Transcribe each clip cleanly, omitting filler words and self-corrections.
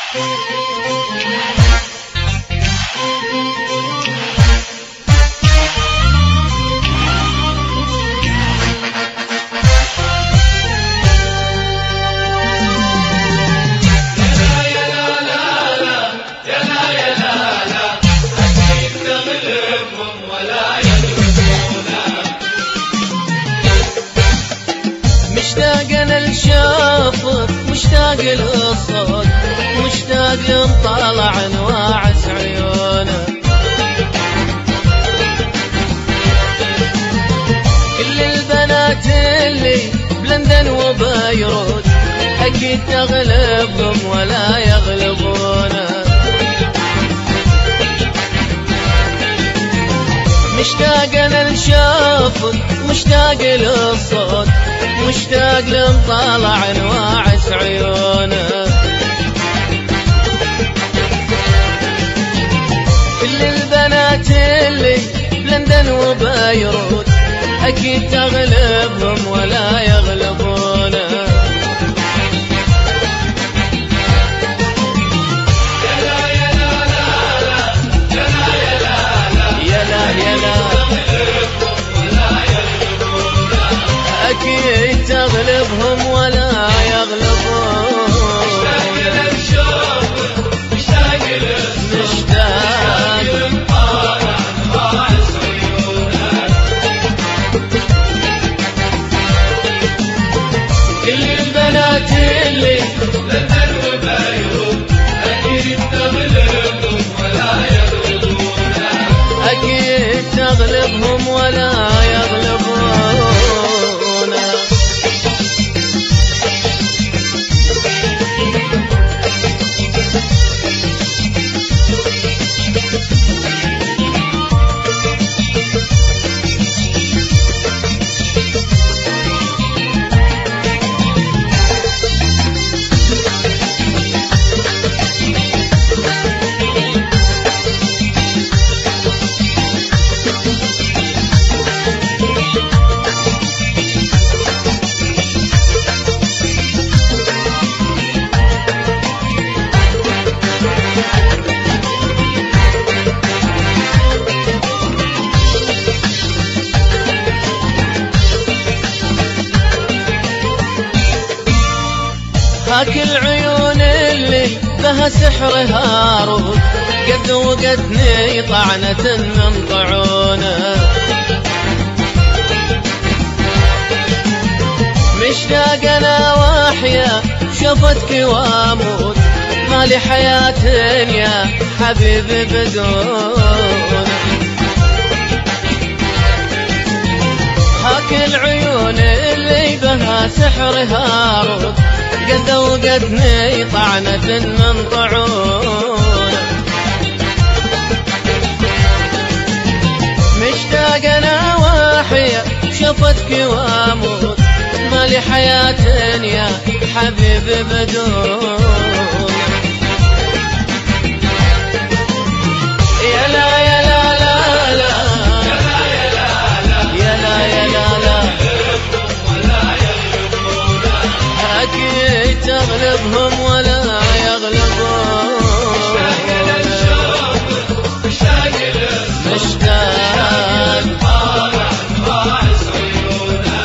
مشتاق للصوت، مشتاق نطلع نواعس عيونه. كل البنات اللي بلندن وبيروت أكيد تغلبهم ولا يغلبونه. مشتاق انا لشافك، مشتاق للصوت، مشتاق لنطلع نواعس عيونه. كل البنات اللي بلندن وبيروت أكيد تغلبهم ولا يغلبونه. أكيد تغلبهم ولا يغلبون. مشتاق للشوق، مشتاق للطالع نواعس عيونه. كل البنات اللي بلندن وبيروت أكيد تغلبهم ولا يغلبون. أكيد تغلبهم ولا يغلبون. هاك العيون اللي بها سحر هاروت قد ذوقتني طعنة من طعونه. مشتاق انا واحيا شفتك واموت، مالي حياة يا حبيبي بدونك. هاك العيون اللي بها سحر هاروت قد ذوقتني طعنة من طعونه. مشتاق انا واحيا شفتك واموت، مالي حياة يا حبيبي بدونك. يا لا يا لا لا لا، يا لا يا لا لا، أكيد تغلبهم ولا يغلبون. مشتاق للطالع نواعس عيونه.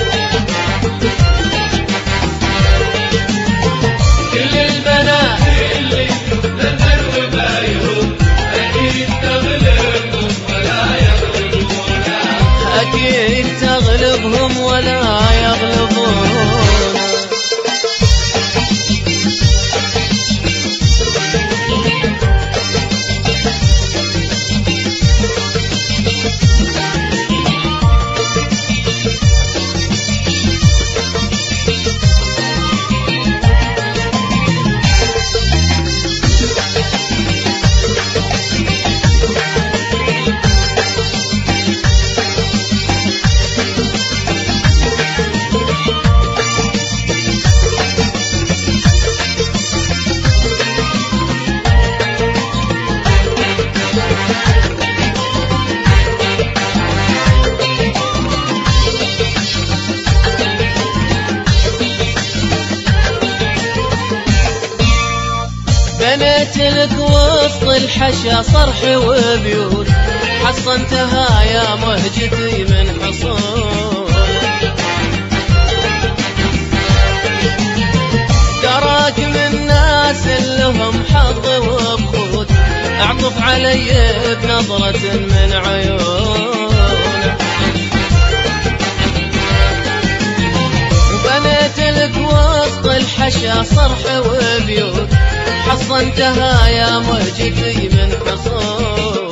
كل البنات اللي بلندن وبيروت أكيد تغلبهم ولا يغلبون. أكيد تغلبهم ولا يغلبون. بنيت لك وسط الحشا صرح وبيوت، حصنتها يا مهجتي من حصون. تراك من ناس لهم حظ وبخوت، اعطف علي بنظرة من عيون. بنيت لك وسط الحشا صرح وبيوت، حصنتها يا مهجتي من حصون.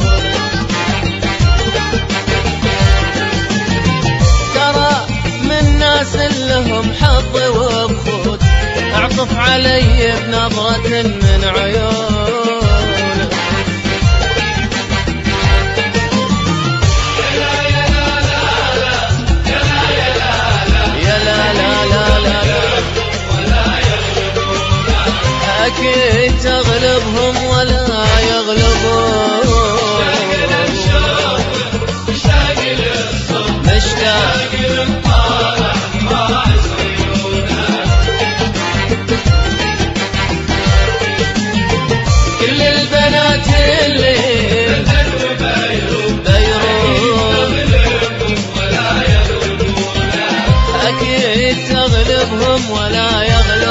ترى من ناس لهم حظ وبخوت، اعطف علي بنظرة من عيون. أكيد تغلبهم ولا يغلبون. مشتاق للصبح مشتاق للطالع مع عيونك. كل البنات اللي بيروت ولا يغلبونك. أكيد تغلبهم ولا يغلبون.